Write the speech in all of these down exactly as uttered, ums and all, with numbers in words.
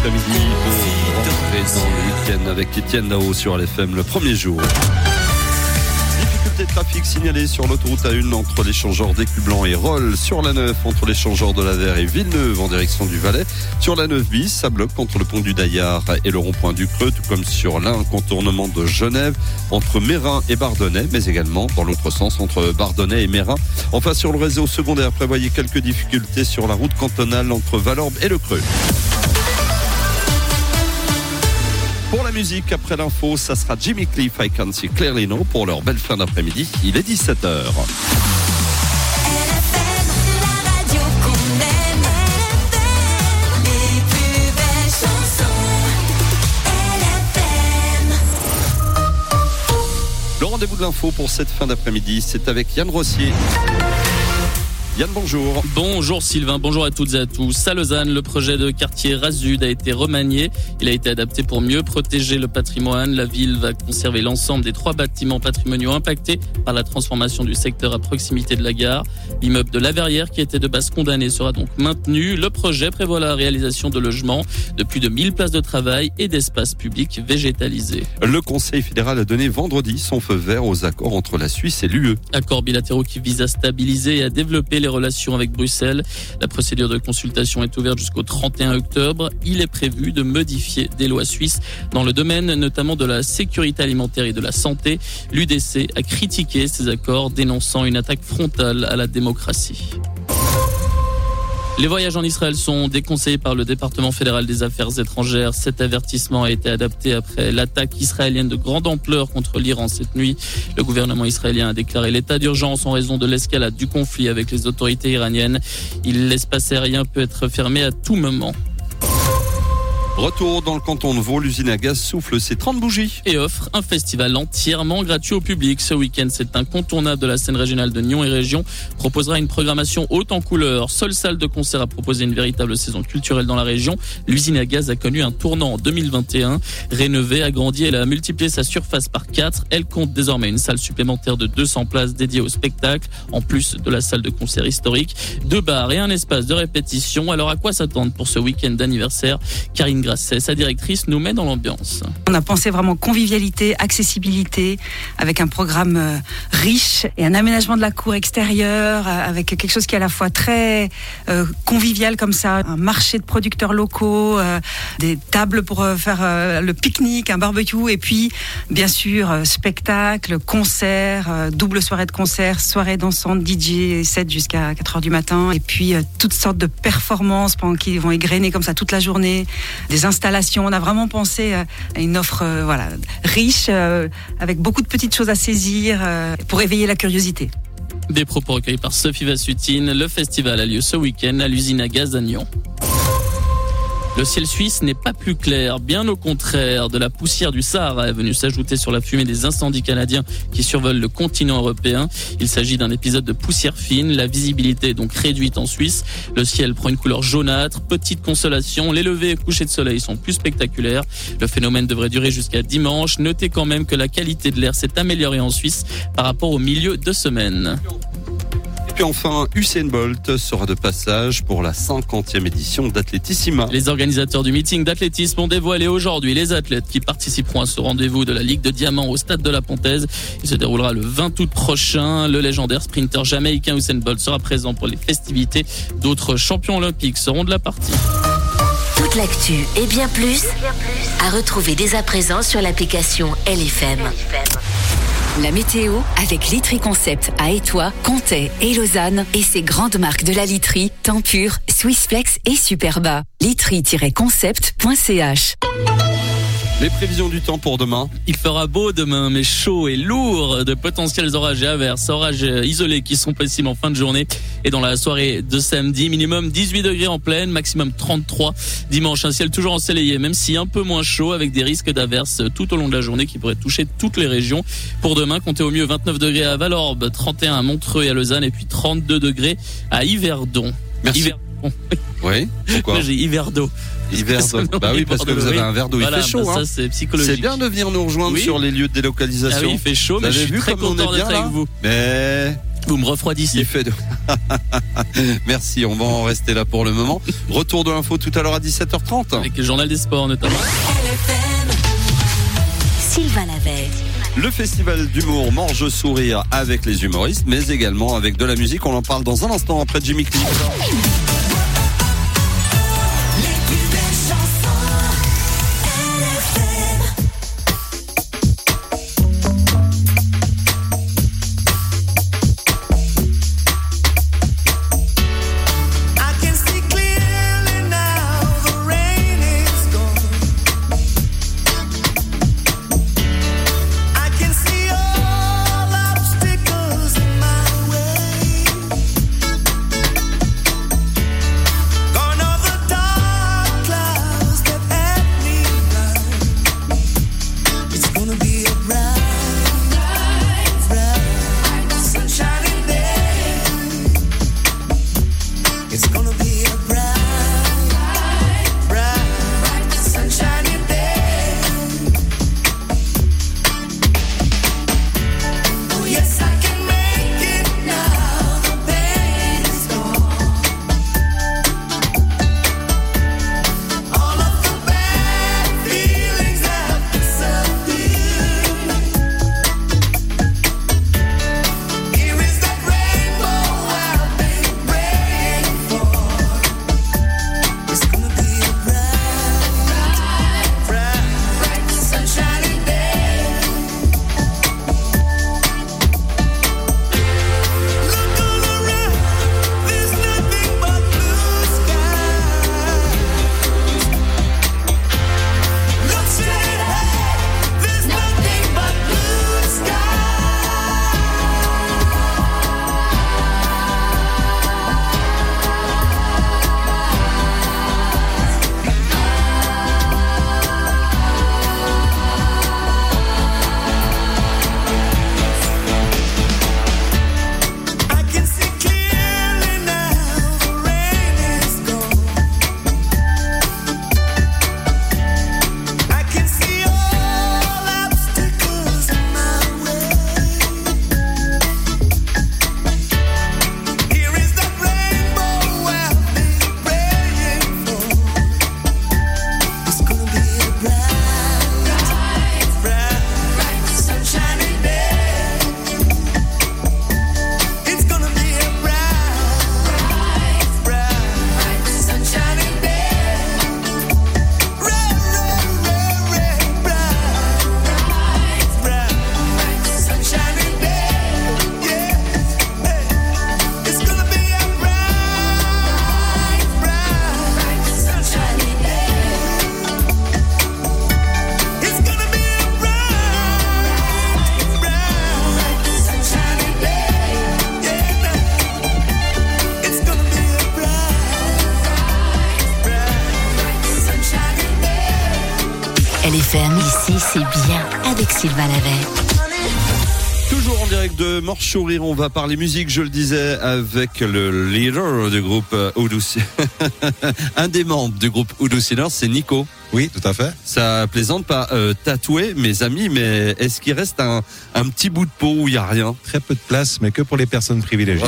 après-midi. Bon, rentrée dans le week-end avec Étienne Dao sur L F M le premier jour. Difficulté de trafic signalée sur l'autoroute A un entre l'échangeur d'Écublanc et Rolle, sur la neuf entre l'échangeur de la Verre et Villeneuve en direction du Valais, sur la neuf bis, ça bloque entre le pont du Daillard et le rond-point du Creux, tout comme sur l'un contournement de Genève entre Mérin et Bardonnay, mais également dans l'autre sens entre Bardonnay et Mérin. Enfin, sur le réseau secondaire, prévoyez quelques difficultés sur la route cantonale entre Valorbe et le Creux. Pour la musique, après l'info, ça sera Jimmy Cliff, I Can See Clearly Now pour leur belle fin d'après-midi. Il est dix-sept heures. Le rendez-vous de l'info pour cette fin d'après-midi, c'est avec Yann Rossier. Yann, bonjour. Bonjour Sylvain, bonjour à toutes et à tous. À Lausanne, le projet de quartier Rasud a été remanié. Il a été adapté pour mieux protéger le patrimoine. La ville va conserver l'ensemble des trois bâtiments patrimoniaux impactés par la transformation du secteur à proximité de la gare. L'immeuble de la Verrière, qui était de base condamné, sera donc maintenu. Le projet prévoit la réalisation de logements, de plus de mille places de travail et d'espaces publics végétalisés. Le Conseil fédéral a donné vendredi son feu vert aux accords entre la Suisse et l'U E. Accords bilatéraux qui visent à stabiliser et à développer les relations avec Bruxelles. La procédure de consultation est ouverte jusqu'au trente et un octobre. Il est prévu de modifier des lois suisses dans le domaine notamment de la sécurité alimentaire et de la santé. L'U D C a critiqué ces accords, dénonçant une attaque frontale à la démocratie. Les voyages en Israël sont déconseillés par le département fédéral des affaires étrangères. Cet avertissement a été adapté après l'attaque israélienne de grande ampleur contre l'Iran cette nuit. Le gouvernement israélien a déclaré l'état d'urgence en raison de l'escalade du conflit avec les autorités iraniennes. L'espace aérien peut être fermé à tout moment. Retour dans le canton de Vaud, l'usine à gaz souffle ses trente bougies. Et offre un festival entièrement gratuit au public. Ce week-end, cet incontournable de la scène régionale de Nyon et Région proposera une programmation haute en couleurs. Seule salle de concert à proposer une véritable saison culturelle dans la région. L'usine à gaz a connu un tournant en deux mille vingt et un. Rénovée, agrandie, elle a multiplié sa surface par quatre. Elle compte désormais une salle supplémentaire de deux cents places dédiée au spectacle, en plus de la salle de concert historique, deux bars et un espace de répétition. Alors à quoi s'attendre pour ce week-end d'anniversaire? Karine Grasset, sa directrice, nous met dans l'ambiance. On a pensé vraiment convivialité, accessibilité, avec un programme euh, riche et un aménagement de la cour extérieure, euh, avec quelque chose qui est à la fois très euh, convivial comme ça, un marché de producteurs locaux, euh, des tables pour euh, faire euh, le pique-nique, un barbecue, et puis bien sûr euh, spectacle, concert, euh, double soirée de concert, soirée dansante, D J set jusqu'à quatre heures du matin, et puis euh, toutes sortes de performances pendant qui vont égrener comme ça toute la journée. Des installations, on a vraiment pensé à une offre euh, voilà, riche, euh, avec beaucoup de petites choses à saisir euh, pour éveiller la curiosité. Des propos recueillis par Sophie Vassutine. Le festival a lieu ce week-end à l'usine à gaz à Nyon. Le ciel suisse n'est pas plus clair, bien au contraire. De la poussière du Sahara est venue s'ajouter sur la fumée des incendies canadiens qui survolent le continent européen. Il s'agit d'un épisode de poussière fine. La visibilité est donc réduite en Suisse. Le ciel prend une couleur jaunâtre. Petite consolation, les levées et couchers de soleil sont plus spectaculaires. Le phénomène devrait durer jusqu'à dimanche. Notez quand même que la qualité de l'air s'est améliorée en Suisse par rapport au milieu de semaine. Et puis enfin, Usain Bolt sera de passage pour la cinquantième édition d'Athlétissima. Les organisateurs du meeting d'athlétisme ont dévoilé aujourd'hui les athlètes qui participeront à ce rendez-vous de la Ligue de Diamant au stade de la Pontaise. Il se déroulera le vingt août prochain. Le légendaire sprinter jamaïcain Usain Bolt sera présent pour les festivités. D'autres champions olympiques seront de la partie. Toute l'actu et bien plus à retrouver dès à présent sur l'application L F M. La météo avec Litry Concept à Étoile, Comté et Lausanne et ses grandes marques de la literie, Tempur, Swissflex et Superba. litry tiret concept point c h. Les prévisions du temps pour demain. Il fera beau demain, mais chaud et lourd. De potentiels orages et averses, orages isolés qui sont possibles en fin de journée. Et dans la soirée de samedi, minimum dix-huit degrés en pleine, maximum trente-trois. Dimanche, un ciel toujours ensoleillé, même si un peu moins chaud, avec des risques d'averses tout au long de la journée qui pourraient toucher toutes les régions. Pour demain, comptez au mieux vingt-neuf degrés à Valorbe, trente et un à Montreux et à Lausanne, et puis trente-deux degrés à Yverdon. Merci. Yverdon. Oui, pourquoi? Moi, j'ai Yverdo. Hiver, bah oui, parce que vous avez un verre d'eau, il voilà, fait chaud. bah ça, hein. c'est psychologique. C'est bien de venir nous rejoindre oui. sur les lieux de délocalisation. Ah oui, il fait chaud, mais je suis vu très comme on content est bien, d'être là avec vous. Mais Vous me refroidissez. Il fait de... Merci, on va en rester là pour le moment. Retour de l'info tout à l'heure à dix-sept heures trente. Avec le journal des sports notamment. Sylvain Lavey. Le festival d'humour Mange Sourire avec les humoristes, mais également avec de la musique. On en parle dans un instant après Jimmy Cliff. L F M, ici c'est bien avec Sylvain Lavey. Toujours en direct de Mange Sourire, on va parler musique, je le disais, avec le leader du groupe Udo. Un des membres du groupe Udo Sinners, c'est Nico. Oui, tout à fait. Ça plaisante pas euh, tatoué, mes amis, mais est-ce qu'il reste un, un petit bout de peau où il n'y a rien? Très peu de place, mais que pour les personnes privilégiées.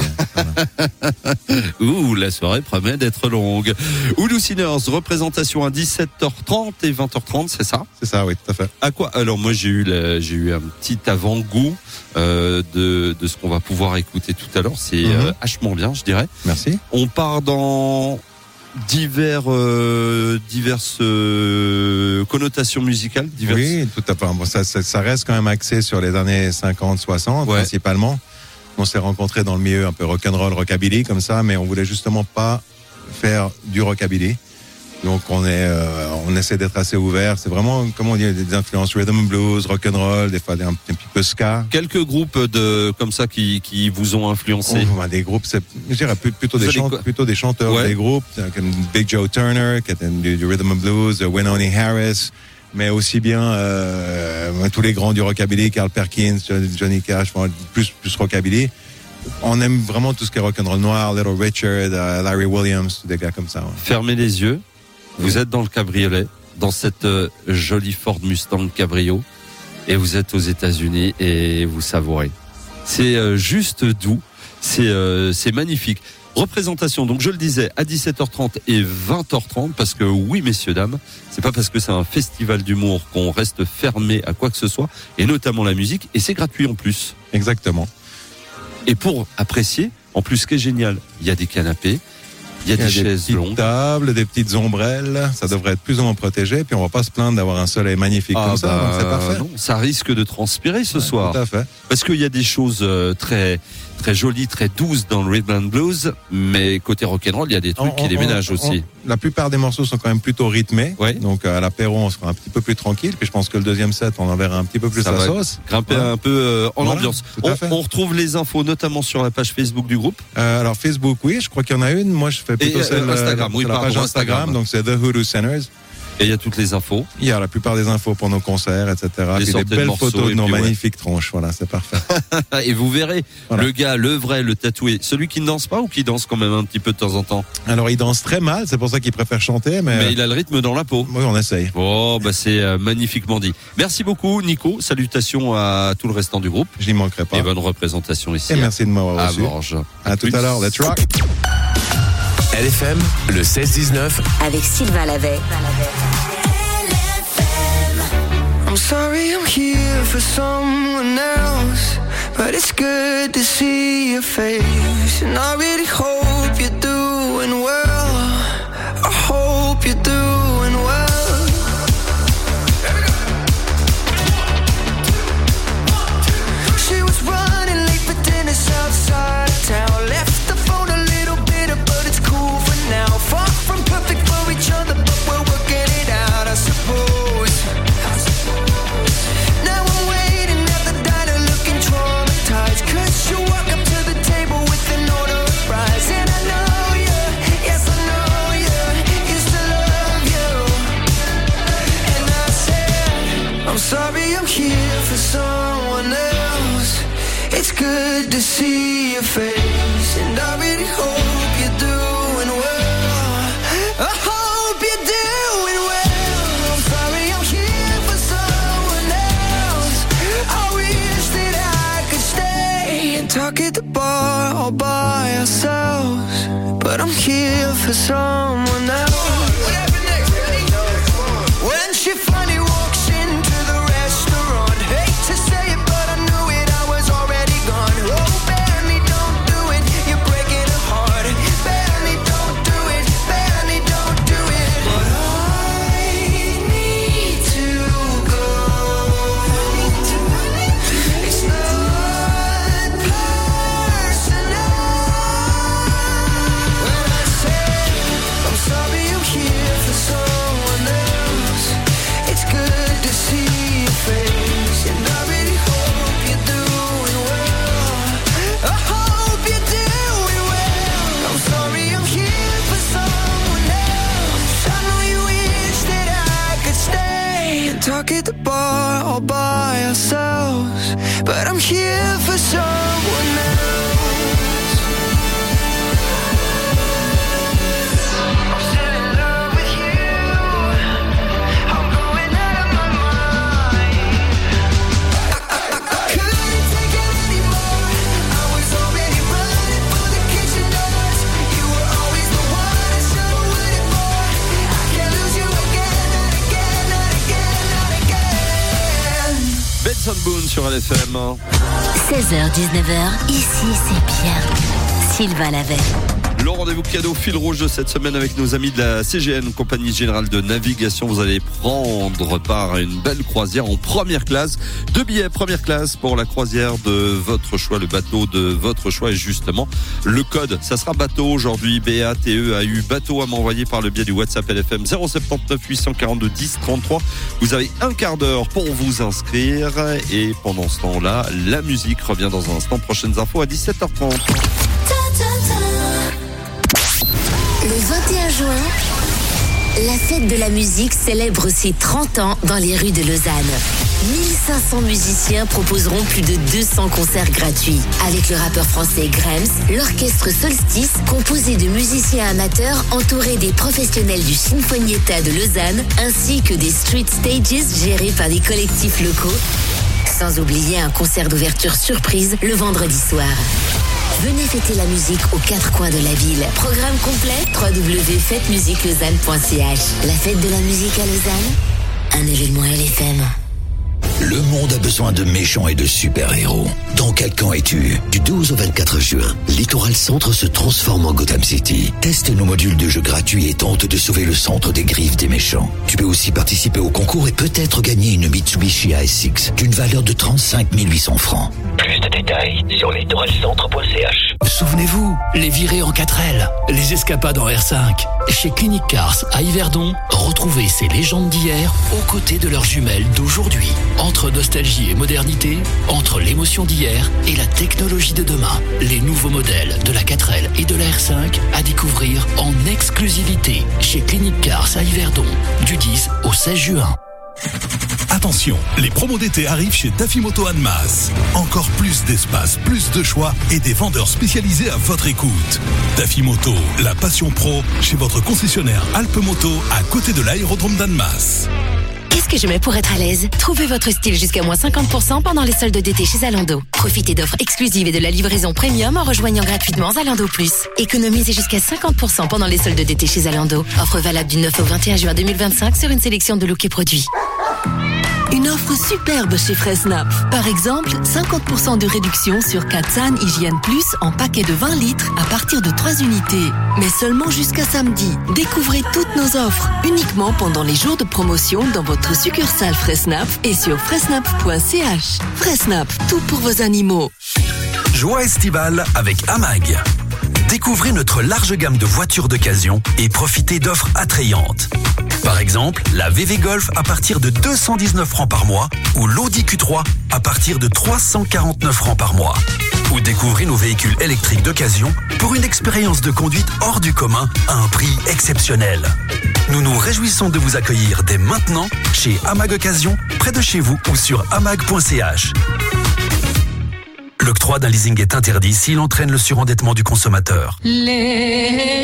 Ouh, la soirée promet d'être longue. Udo Sinners, représentation à dix-sept heures trente et vingt heures trente, c'est ça? C'est ça, oui, tout à fait. À quoi? Alors moi j'ai eu la, j'ai eu un petit avant-goût euh, de, de ce qu'on va pouvoir écouter tout à l'heure. C'est mm-hmm. euh, vachement bien, je dirais. Merci. On part dans divers euh, diverses euh, connotations musicales. Diverses. Oui, tout à fait. Bon, ça, ça, ça reste quand même axé sur les années cinquante, soixante, ouais. Principalement. On s'est rencontrés dans le milieu un peu rock'n'roll, rockabilly comme ça, mais on voulait justement pas faire du rockabilly. Donc on est, euh, on essaie d'être assez ouvert. C'est vraiment, comment on dit, des influences rhythm and blues, rock'n'roll, des fois un, un petit peu ska. Quelques groupes de comme ça qui qui vous ont influencé. Oh, ben, des groupes, c'est, je dirais plutôt des chanteurs, plutôt des chanteurs, ouais. Des groupes comme Big Joe Turner, qui était du, du rhythm and blues, Wynonie Harris, mais aussi bien euh, tous les grands du rockabilly, Carl Perkins, Johnny Cash, plus plus rockabilly. On aime vraiment tout ce qui est rock'n'roll noir, Little Richard, uh, Larry Williams, des gars comme ça. Ouais. Fermez les yeux. Vous êtes dans le cabriolet, dans cette euh, jolie Ford Mustang Cabrio, et vous êtes aux États-Unis et vous savourez. C'est euh, juste doux. c'est euh, c'est magnifique. Représentation, donc je le disais, à dix-sept heures trente et vingt heures trente, parce que oui, messieurs, dames, c'est pas parce que c'est un festival d'humour qu'on reste fermé à quoi que ce soit, et notamment la musique, et c'est gratuit en plus. Exactement. Et pour apprécier, en plus, ce qui est génial, il y a des canapés, il y a, il y a des, des chaises longues, des tables, des petites ombrelles, ça devrait être plus ou moins protégé, puis on va pas se plaindre d'avoir un soleil magnifique ah comme bah, ça, donc c'est parfait. Non, ça risque de transpirer ce ouais, soir. Tout à fait. Parce qu'il y a des choses euh, très très jolies, très douces dans le rhythm and blues, mais côté rock'n'roll, il y a des trucs on, qui on, déménagent on, aussi. On, la plupart des morceaux sont quand même plutôt rythmés, ouais. donc à l'apéro on sera un petit peu plus tranquille, puis je pense que le deuxième set on en verra un petit peu plus ça la sauce. Grimper ouais. un peu euh, en voilà, ambiance. On, on retrouve les infos notamment sur la page Facebook du groupe. Euh, alors Facebook, oui, je crois qu'il y en a une. Moi, je fais plutôt Et, celle euh, Instagram, euh, oui, la page Instagram, Instagram, donc c'est The Hoodoo Centers. Et il y a toutes les infos. Il y a la plupart des infos pour nos concerts, et cetera. Puis des belles morceaux, photos de nos magnifiques ouais. tronches. Voilà, c'est parfait. Et vous verrez, voilà. le gars, le vrai, le tatoué, celui qui ne danse pas ou qui danse quand même un petit peu de temps en temps? Alors, il danse très mal, c'est pour ça qu'il préfère chanter. Mais, mais il a le rythme dans la peau. Oui, on essaye. Oh, bah c'est euh, magnifiquement dit. Merci beaucoup, Nico. Salutations à tout le restant du groupe. Je n'y manquerai pas. Et bonne représentation ici. Et merci de m'avoir reçu. À Morges. À, à tout à l'heure. Let's rock. L F M, le seize dix-neuf. Avec Sylvain Lavey. I'm sorry I'm here for someone else, but it's good to see your face. And I really hope you're doing well. I hope you're doing well. She was running late for dinner outside town. Left the phone a little bitter, but it's cool for now. Far from perfect for each other, but we're working it out, I suppose. Cause you walk up to the table with an order of fries. And I know you, yes I know you, used to love you. And I said, I'm sorry I'm here for someone else. It's good to see your face, and I really hope you're doing well. I hope you're doing well. I'm sorry I'm here for someone else. I wish that I could stay and talk at the bar all by ourselves, but I'm here for someone else. When she finally walks into the restaurant, hate to say it, but I knew it, I was already gone. Oh, Benny, don't do it, you're breaking her heart. Benny, don't do it, Benny, don't do it. But I need to go. It's not personal. When I say I'm sorry I'm here for someone else, it's good to see your face, and I really hope you're doing well. I hope you're doing well. I'm sorry I'm here for someone else. I know you wish that I could stay and talk at the bar all by ourselves, but I'm here for someone else. I'm still in love with you. I'm going out of my mind. I, I, I couldn't take it anymore. I was already running for the kitchen doors. You were always the one I should have waited for. I can't lose you again, not again, not again, not again. Benson Boone sur L F M. seize heures dix-neuf heures, ici c'est bien. Sylvain Lavey. Le rendez-vous cadeau fil rouge de cette semaine avec nos amis de la C G N, Compagnie Générale de Navigation. Vous allez prendre part à une belle croisière en première classe. Deux billets première classe pour la croisière de votre choix, le bateau de votre choix. Et justement, le code, ça sera bateau aujourd'hui, B A T E A U, bateau à m'envoyer par le biais du WhatsApp L F M zéro sept neuf huit cent quarante-deux dix trente-trois. Vous avez un quart d'heure pour vous inscrire. Et pendant ce temps-là, la musique revient dans un instant. Prochaines infos à dix-sept heures trente. Le vingt et un juin, la fête de la musique célèbre ses trente ans dans les rues de Lausanne. mille cinq cents musiciens proposeront plus de deux cents concerts gratuits. Avec le rappeur français Grems, l'orchestre Solstice, composé de musiciens amateurs entourés des professionnels du Sinfonietta de Lausanne, ainsi que des street stages gérés par des collectifs locaux. Sans oublier un concert d'ouverture surprise le vendredi soir. Venez fêter la musique aux quatre coins de la ville. Programme complet w w w point fête musique lausanne point c h. La fête de la musique à Lausanne, un événement L F M. Le monde a besoin de méchants et de super-héros. Dans quel camp es-tu? Du douze au vingt-quatre juin, Littoral Centre se transforme en Gotham City. Teste nos modules de jeu gratuits et tente de sauver le centre des griffes des méchants. Tu peux aussi participer au concours et peut-être gagner une Mitsubishi A S X d'une valeur de trente-cinq mille huit cents francs. Plus de détails sur littoral centre point c h. Souvenez-vous, les virées en quatre L, les escapades en R cinq. Chez Clinic Cars à Yverdon, retrouvez ces légendes d'hier aux côtés de leurs jumelles d'aujourd'hui. Entre nostalgie et modernité, entre l'émotion d'hier et la technologie de demain. Les nouveaux modèles de la quatre L et de la R cinq à découvrir en exclusivité chez Clinic Cars à Yverdon du dix au seize juin. Attention, les promos d'été arrivent chez Tafimoto Annemasse. Encore plus d'espace, plus de choix et des vendeurs spécialisés à votre écoute. Tafimoto, la passion pro, chez votre concessionnaire Alpemoto à côté de l'aérodrome d'Annemasse. Qu'est-ce que je mets pour être à l'aise? Trouvez votre style jusqu'à moins cinquante pour cent pendant les soldes d'été chez Zalando. Profitez d'offres exclusives et de la livraison premium en rejoignant gratuitement Zalando Plus. Économisez jusqu'à cinquante pour cent pendant les soldes d'été chez Zalando. Offre valable du neuf au vingt et un juin deux mille vingt-cinq sur une sélection de looks et produits. Une offre superbe chez Fressnapf. Par exemple, cinquante pour cent de réduction sur Katsan Hygiène Plus en paquet de vingt litres à partir de trois unités. Mais seulement jusqu'à samedi. Découvrez toutes nos offres uniquement pendant les jours de promotion dans votre succursale Fressnapf et sur fressnapf point c h. Fressnapf, tout pour vos animaux. Joie estivale avec Amag. Découvrez notre large gamme de voitures d'occasion et profitez d'offres attrayantes. Par exemple, la V V Golf à partir de deux cent dix-neuf francs par mois ou l'Audi Q trois à partir de trois cent quarante-neuf francs par mois. Ou découvrez nos véhicules électriques d'occasion pour une expérience de conduite hors du commun à un prix exceptionnel. Nous nous réjouissons de vous accueillir dès maintenant chez Amag Occasion, près de chez vous ou sur amag point c h. L'octroi d'un leasing est interdit s'il entraîne le surendettement du consommateur. Les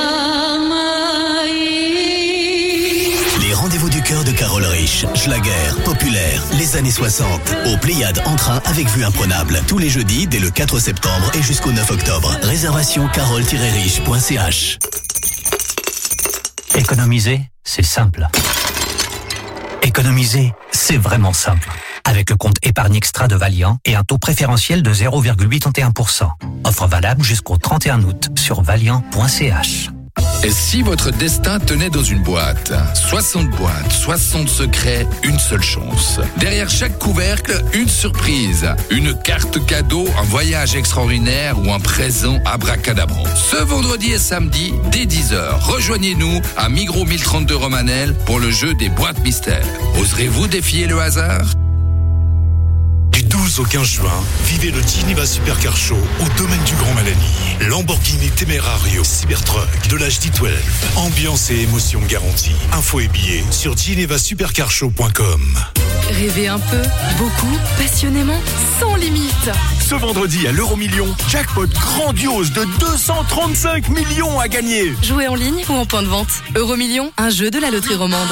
Les rendez-vous du cœur de Carole Rich, Schlager, Populaire, les années soixante. Au Pléiade en train avec vue imprenable. Tous les jeudis dès le quatre septembre et jusqu'au neuf octobre. Réservation carole tiret rich point c h. Économiser, c'est simple. Économiser, c'est vraiment simple. Avec le compte épargne extra de Valiant et un taux préférentiel de zéro virgule quatre-vingt-onze pour cent. Offre valable jusqu'au trente et un août sur valiant point c h. Et si votre destin tenait dans une boîte? soixante boîtes, soixante secrets, une seule chance. Derrière chaque couvercle, une surprise. Une carte cadeau, un voyage extraordinaire ou un présent abracadabrant. Ce vendredi et samedi, dès dix heures, rejoignez-nous à Migros mille trente-deux Romanel pour le jeu des boîtes mystères. Oserez-vous défier le hasard? Du douze au quinze juin, vivez le Geneva Supercar Show au domaine du Grand Malani. Lamborghini Temerario Cybertruck de l'H D douze. Ambiance et émotion garantie. Infos et billets sur geneva supercar show point com. Rêvez un peu, beaucoup, passionnément, sans limite. Ce vendredi à l'Euromillion, jackpot grandiose de deux cent trente-cinq millions à gagner. Jouez en ligne ou en point de vente. Euromillion, un jeu de la loterie romande.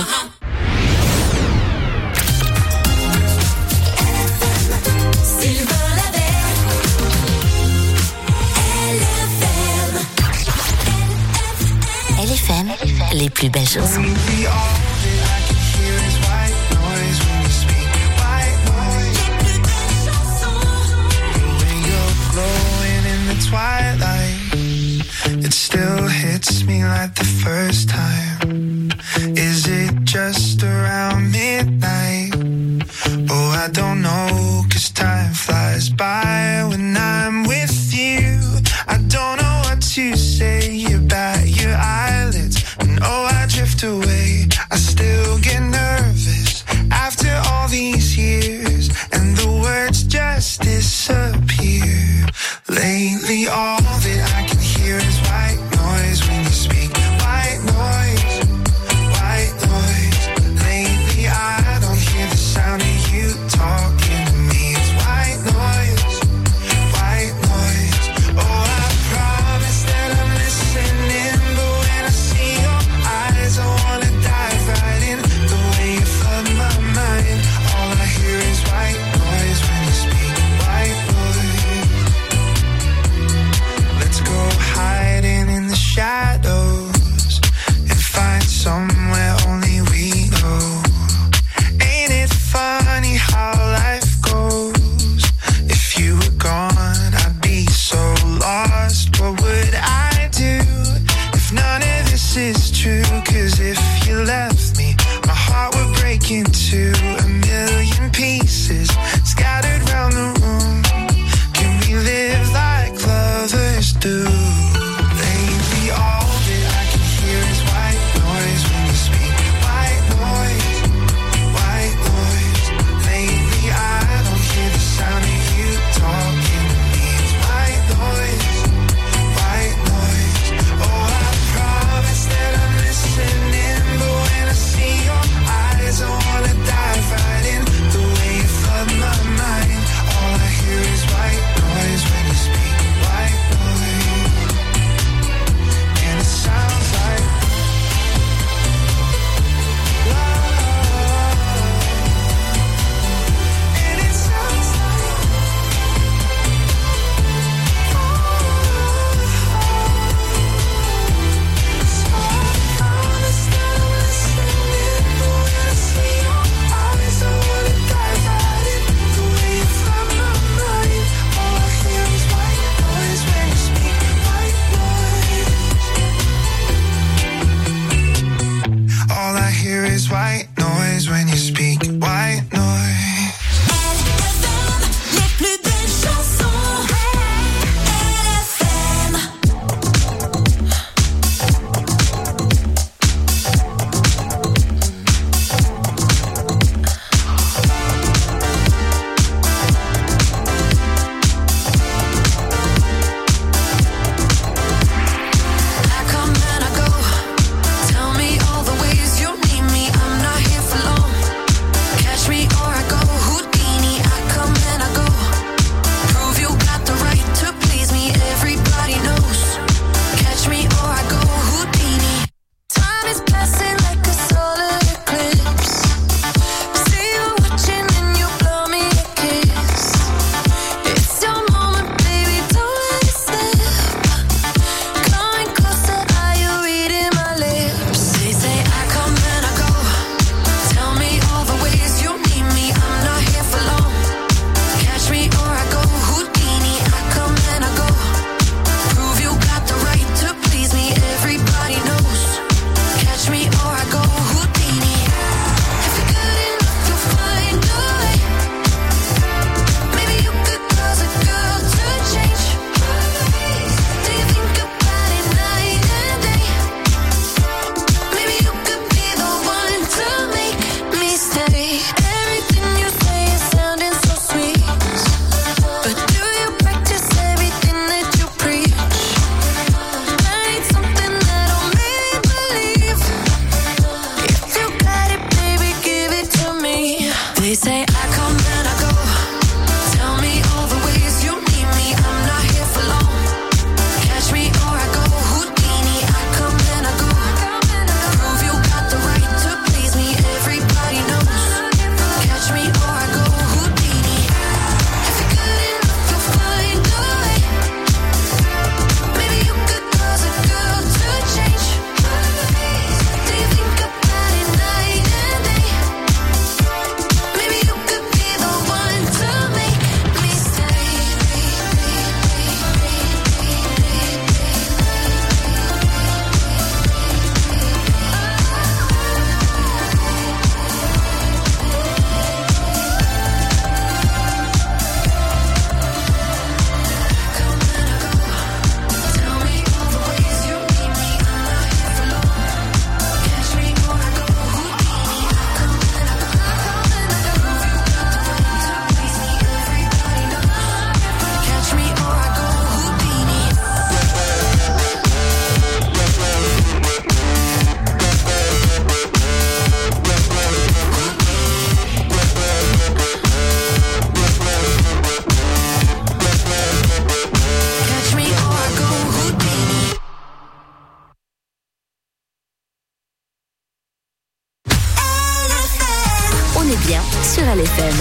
L F M, les plus belles chansons. It still hits me like the first time. Is it just around midnight? Oh, I don't know, 'cause time flies by when I'm with you. I don't know what to say about your eyelids. And oh, I drift away. I still get nervous after all these years, and the words just disappear. Lately, all that I can hear is white noise when you speak. White noise, white noise. F M.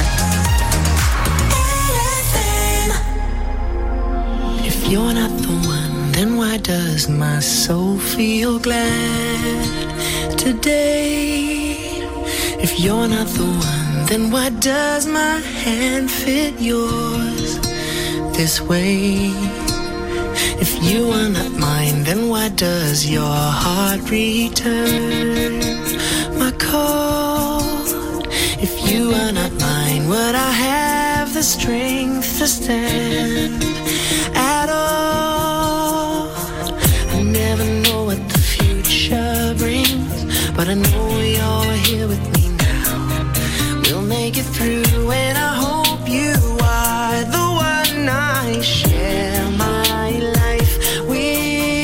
If you're not the one, then why does my soul feel glad today? If you're not the one, then why does my hand fit yours this way? If you are not mine, then why does your heart return my call? If you are not mine, would I have the strength to stand at all? I never know what the future brings, but I know you're here with me now. We'll make it through, and I hope you are the one I share my life with.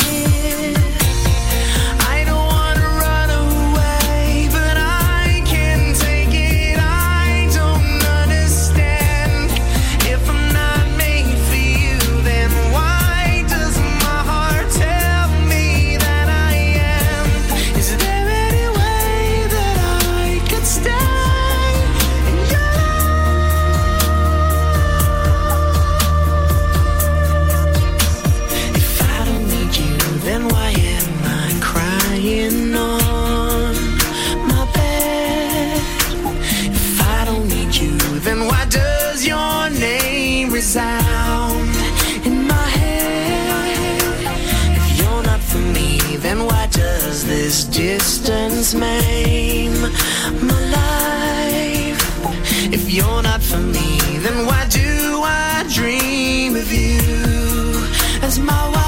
I don't wanna run away, but I can't take it. I don't understand. If I'm not made for you, then why does my heart tell me that I am? Is there any way that I could stay in your life? If I don't need you, then why am I crying on my bed? If I don't need you, then why does your name resound in my head? If you're not for me, then why does this distance maim my life? If you're not for me, then why do I dream of you as my wife?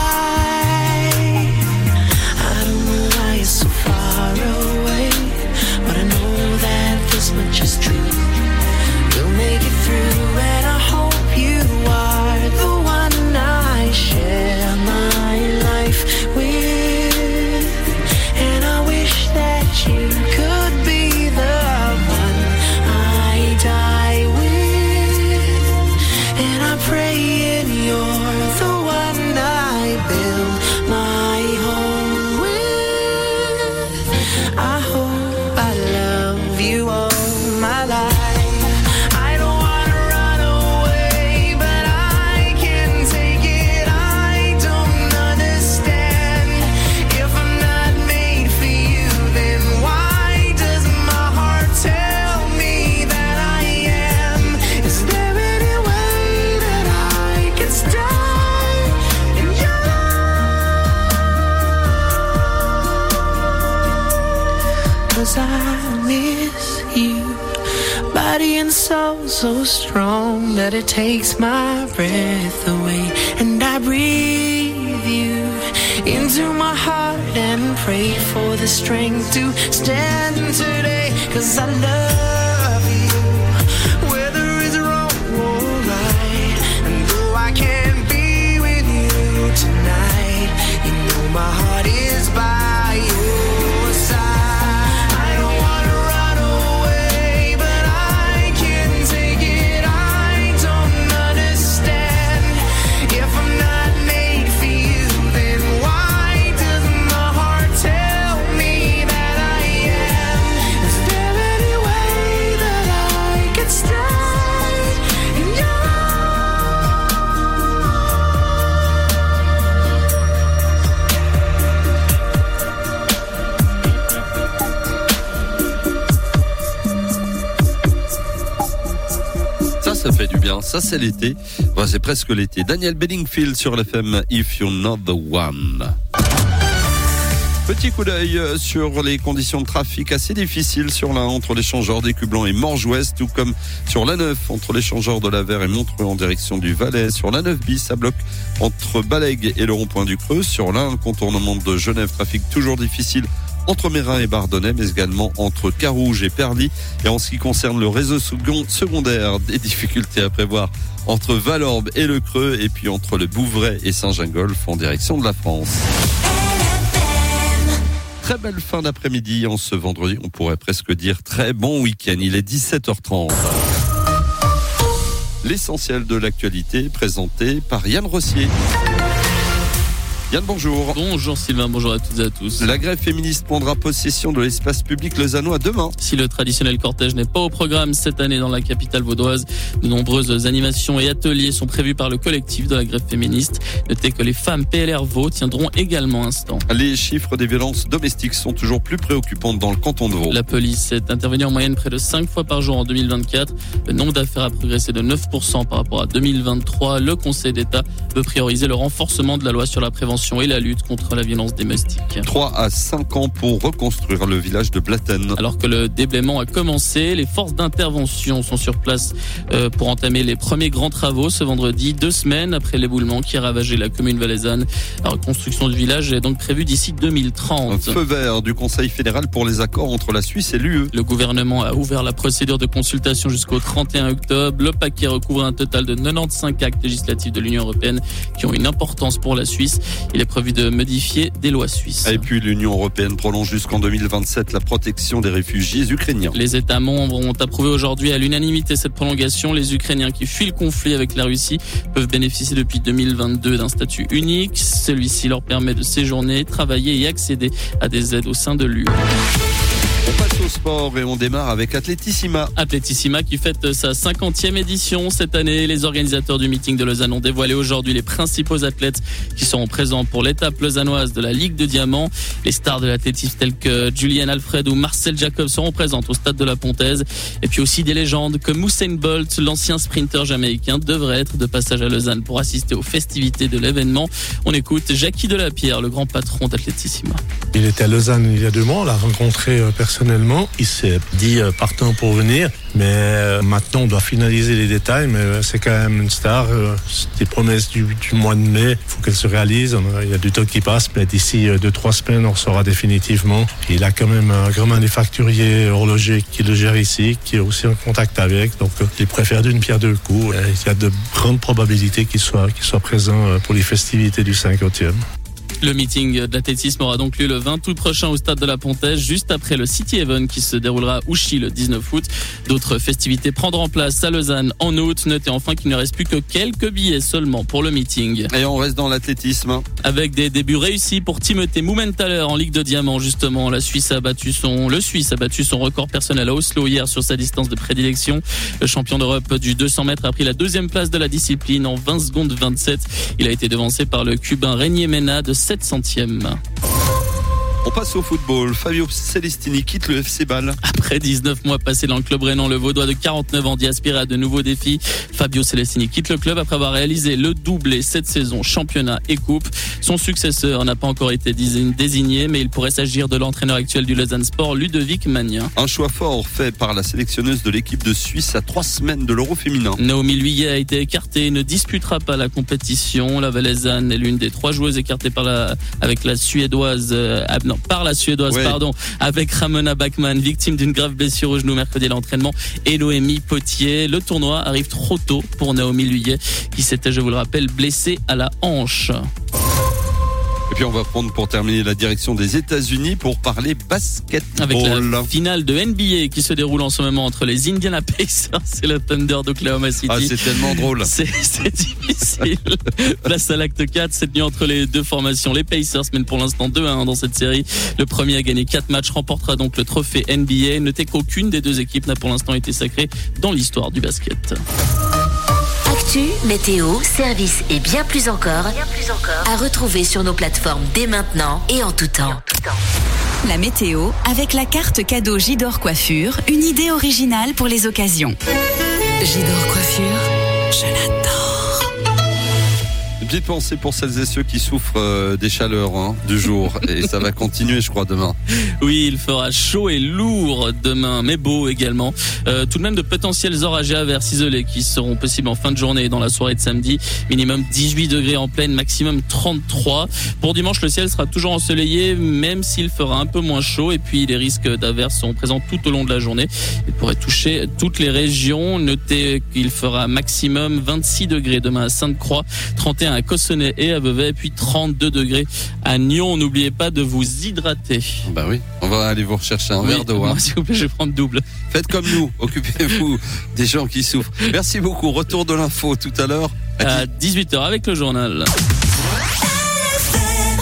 I don't know why you're so far away, but I know that this much is true. We'll make it through, and I hope you are the one I share my life with. And I wish that you could be the one I die with. And I pray and you're the one I build my home with. I hope I love you all my life. I don't wanna run away, but I can't take it. I don't understand. If I'm not made for you, then why does my heart tell me that I am? Is there any way that I can stay in your life? 'Cause I miss you, body and soul so strong that it takes my breath away. And I breathe you into my heart and pray for the strength to stand today. 'Cause I love you, whether it's wrong or right. And though I can't be with you tonight, you know my heart is by your side. I don't wanna run away, but I can't take it. I don't understand. If I'm not made for you, then why does my heart tell me that I am? Is there any way that I could stay in your Ça, ça fait du bien. Ça, c'est l'été. Enfin, c'est presque l'été. Daniel Bedingfield sur l'F M, If You're Not The One. Petit coup d'œil sur les conditions de trafic assez difficiles sur l'A un entre l'échangeur d'Écublanc et Morges-Ouest, tout comme sur l'A neuf entre l'échangeur de la Verre et Montreux en direction du Valais. Sur l'A neuf bis, ça bloque entre Balaigues et le rond-point du Creux. Sur l'A un, contournement de Genève, trafic toujours difficile entre Mérin et Bardonnay, mais également entre Carouge et Perly. Et en ce qui concerne le réseau secondaire, des difficultés à prévoir entre Valorbe et le Creux, et puis entre le Bouvray et Saint-Gingolph en direction de la France. Très belle fin d'après-midi en ce vendredi, on pourrait presque dire très bon week-end. Il est dix-sept heures trente. L'essentiel de l'actualité présenté par Yann Rossier. Yann, bonjour. Bonjour Sylvain, bonjour à toutes et à tous. La grève féministe prendra possession de l'espace public lausannois demain. Si le traditionnel cortège n'est pas au programme cette année dans la capitale vaudoise, de nombreuses animations et ateliers sont prévus par le collectif de la grève féministe. Notez que les femmes P L R Vaud tiendront également un stand. Les chiffres des violences domestiques sont toujours plus préoccupantes dans le canton de Vaud. La police est intervenue en moyenne près de cinq fois par jour en deux mille vingt-quatre. Le nombre d'affaires a progressé de neuf pour cent par rapport à deux mille vingt-trois. Le Conseil d'État veut prioriser le renforcement de la loi sur la prévention et la lutte contre la violence domestique. trois à cinq ans pour reconstruire le village de Blatten. Alors que le déblaiement a commencé, les forces d'intervention sont sur place euh, pour entamer les premiers grands travaux ce vendredi, deux semaines après l'éboulement qui a ravagé la commune valaisanne. La reconstruction du village est donc prévue d'ici deux mille trente. Un feu vert du Conseil fédéral pour les accords entre la Suisse et l'U E. Le gouvernement a ouvert la procédure de consultation jusqu'au trente et un octobre. Le paquet recouvre un total de quatre-vingt-quinze actes législatifs de l'Union européenne qui ont une importance pour la Suisse. Il est prévu de modifier des lois suisses. Et puis l'Union européenne prolonge jusqu'en deux mille vingt-sept la protection des réfugiés ukrainiens. Les États membres ont approuvé aujourd'hui à l'unanimité cette prolongation. Les Ukrainiens qui fuient le conflit avec la Russie peuvent bénéficier depuis deux mille vingt-deux d'un statut unique. Celui-ci leur permet de séjourner, travailler et accéder à des aides au sein de l'U E. On passe au sport et on démarre avec Atletissima. Atletissima qui fête sa cinquantième édition cette année. Les organisateurs du meeting de Lausanne ont dévoilé aujourd'hui les principaux athlètes qui seront présents pour l'étape lausannoise de la Ligue de Diamant. Les stars de l'athlétisme telles que Julian Alfred ou Marcel Jacob seront présentes au stade de la Pontaise. Et puis aussi des légendes comme Usain Bolt, l'ancien sprinter jamaïcain, devrait être de passage à Lausanne pour assister aux festivités de l'événement. On écoute Jackie Delapierre, le grand patron d'Atletissima. Il était à Lausanne il y a deux mois, on l'a rencontré personnellement. Il s'est dit euh, partant pour venir, mais euh, maintenant on doit finaliser les détails, mais euh, c'est quand même une star. Euh, des promesses du, du mois de mai, il faut qu'elles se réalisent. On a, il y a du temps qui passe, mais d'ici euh, deux, trois semaines, on saura définitivement. Et il a quand même un grand manufacturier horloger qui le gère ici, qui est aussi en contact avec. Donc euh, il préfère d'une pierre deux coups. Et il y a de grandes probabilités qu'il soit, qu'il soit présent euh, pour les festivités du cinquantième. Le meeting de l'athlétisme aura donc lieu le vingt août prochain au stade de la Pontaise, juste après le City Event qui se déroulera à Ouchy le dix-neuf août. D'autres festivités prendront place à Lausanne en août. Notez enfin qu'il ne reste plus que quelques billets seulement pour le meeting. Et on reste dans l'athlétisme. Avec des débuts réussis pour Timothée Mumenthaler en Ligue de Diamant, justement. La Suisse a battu son, le Suisse a battu son record personnel à Oslo hier sur sa distance de prédilection. Le champion d'Europe du deux cents mètres a pris la deuxième place de la discipline en vingt secondes vingt-sept. Il a été devancé par le Cubain Régnier Mena de sept centièmes. On passe au football. Fabio Celestini quitte le F C Bâle. Après dix-neuf mois passés dans le club rhénan, le Vaudois de quarante-neuf ans dit aspirer à de nouveaux défis. Fabio Celestini quitte le club après avoir réalisé le doublé cette saison, championnat et coupe. Son successeur n'a pas encore été désigné, mais il pourrait s'agir de l'entraîneur actuel du Lausanne Sport, Ludovic Magnin. Un choix fort fait par la sélectionneuse de l'équipe de Suisse à trois semaines de l'Euro féminin. Naomi Lhuillet a été écartée et ne disputera pas la compétition. La Valaisanne est l'une des trois joueuses écartées par la, avec la Suédoise, euh, non, par la Suédoise, ouais. pardon, avec Ramona Backman, victime d'une grave blessure au genou mercredi à l'entraînement, et Noémie Potier. Le tournoi arrive trop tôt pour Naomi Lhuillet, qui s'était, je vous le rappelle, blessée à la hanche. Et puis on va prendre pour terminer la direction des États-Unis pour parler basketball. Avec la finale de N B A qui se déroule en ce moment entre les Indiana Pacers et le Thunder d'Oklahoma City. Ah, c'est tellement drôle. C'est, c'est difficile. Place à l'acte quatre, cette nuit entre les deux formations. Les Pacers mènent pour l'instant deux à un dans cette série. Le premier à gagner quatre matchs remportera donc le trophée N B A. Notez qu'aucune des deux équipes n'a pour l'instant été sacrée dans l'histoire du basket. Actu, météo, service et bien plus encore, bien plus encore à retrouver sur nos plateformes dès maintenant et en tout temps. La météo avec la carte cadeau J-Dor Coiffure, une idée originale pour les occasions. J-Dor Coiffure, je l'adore. Une petite pensée pour celles et ceux qui souffrent euh, des chaleurs hein, du jour. Et ça va continuer, je crois, demain. Oui, il fera chaud et lourd demain, mais beau également. Euh, tout de même de potentiels orages et averses isolés qui seront possibles en fin de journée et dans la soirée de samedi. Minimum dix-huit degrés en pleine, maximum trente-trois. Pour dimanche, le ciel sera toujours ensoleillé, même s'il fera un peu moins chaud. Et puis, les risques d'averses sont présents tout au long de la journée. Il pourrait toucher toutes les régions. Notez qu'il fera maximum vingt-six degrés demain à Sainte-Croix, trente et un à Cossonay et à Vevey, et puis trente-deux degrés à Nyon. N'oubliez pas de vous hydrater. Bah oui, on va aller vous rechercher un oui, verre d'eau. Moi, hein. s'il vous plaît, je vais prendre double. Faites comme nous, occupez-vous des gens qui souffrent. Merci beaucoup. Retour de l'info tout à l'heure à dix-huit heures avec le journal.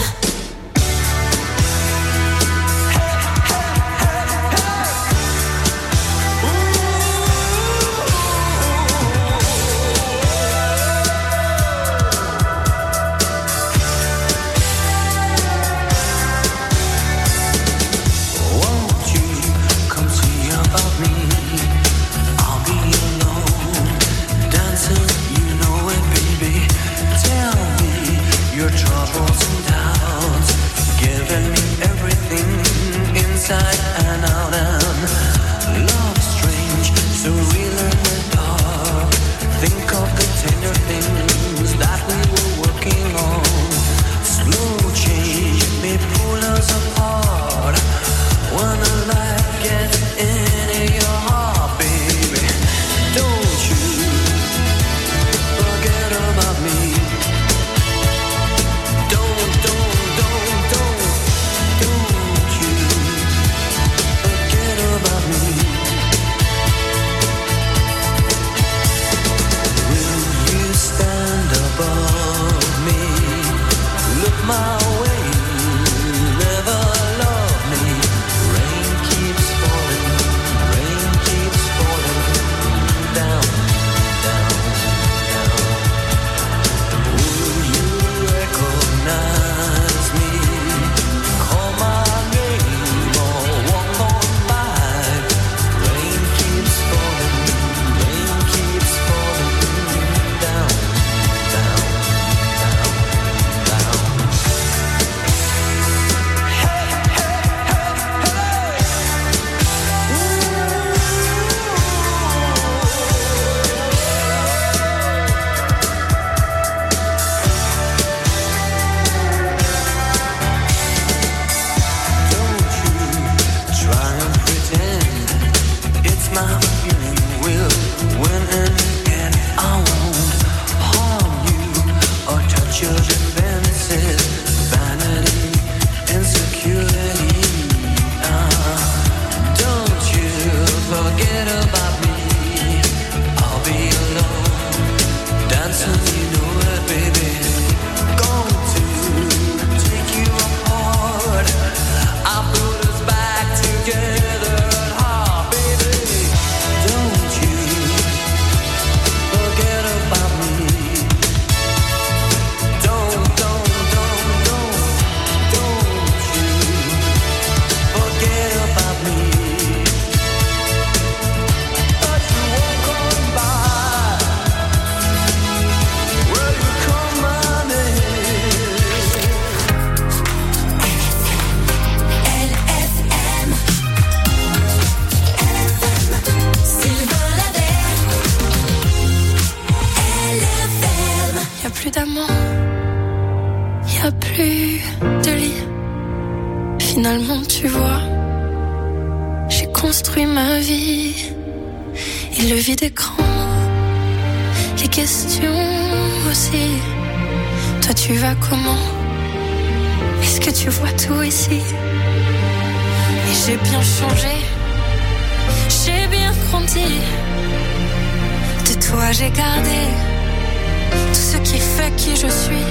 plus d'amants, y a plus de lit. Finalement, tu vois, j'ai construit ma vie. Et le vide est grand, les questions aussi. Toi, tu vas comment? Est-ce que tu vois tout ici? Et j'ai bien changé, j'ai bien grandi. De toi, j'ai gardé tout ce qui fait qui je suis.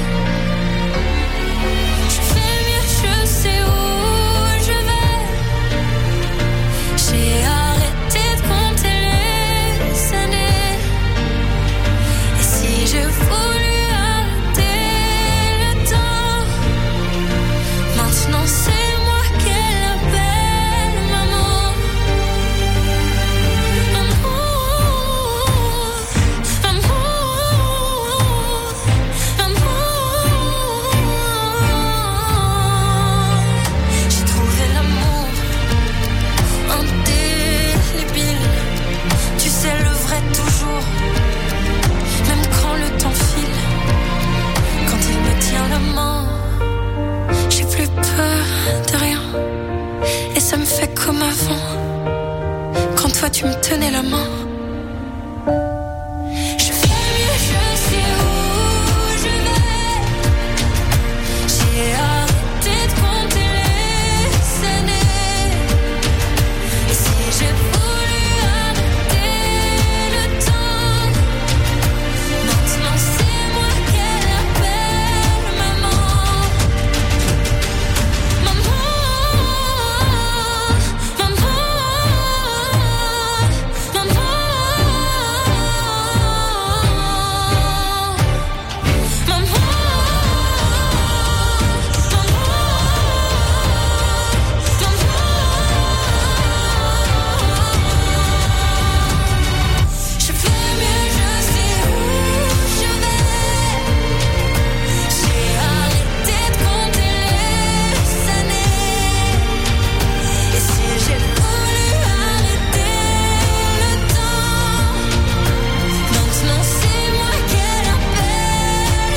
Je fais mieux, je sais où je vais. J'ai arrêté de compter les années. Et si je voulais arrêter le temps, maintenant c'est moi qu'elle appelle maman. J'ai trouvé l'amour indélébile. Tu sais le vrai toujours, même quand le temps file. Quand il me tient la main, j'ai plus peur de rien. Et ça me fait comme avant, quand toi tu me tenais la main. Je fais mieux, je sais où je vais. J'ai arrêté de compter les années. Et si j'ai voulu arrêter le temps, maintenant c'est moi qu'elle appelle maman. Maman, maman, maman. Je fais mieux, je sais où je vais. J'ai arrêté de compter les années. Et si j'ai voulu arrêter le temps, maintenant c'est moi qu'elle appelle.